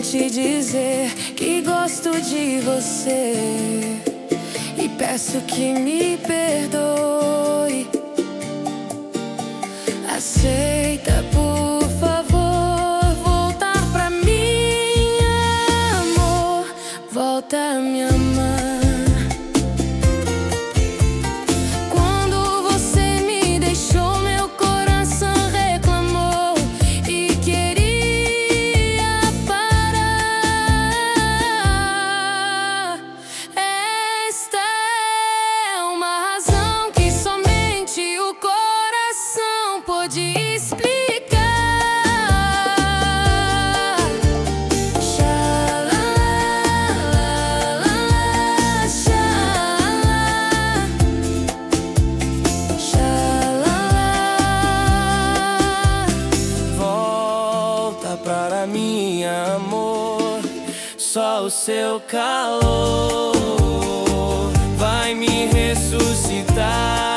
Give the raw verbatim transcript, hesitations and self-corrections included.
te dizer que gosto de você e peço que me perdoe. Aceita, por favor, voltar pra mim, amor. Volta a me amar. Pode explicar. Xalala, xalala, xalala. Volta para mim, amor. Só o seu calor vai me ressuscitar.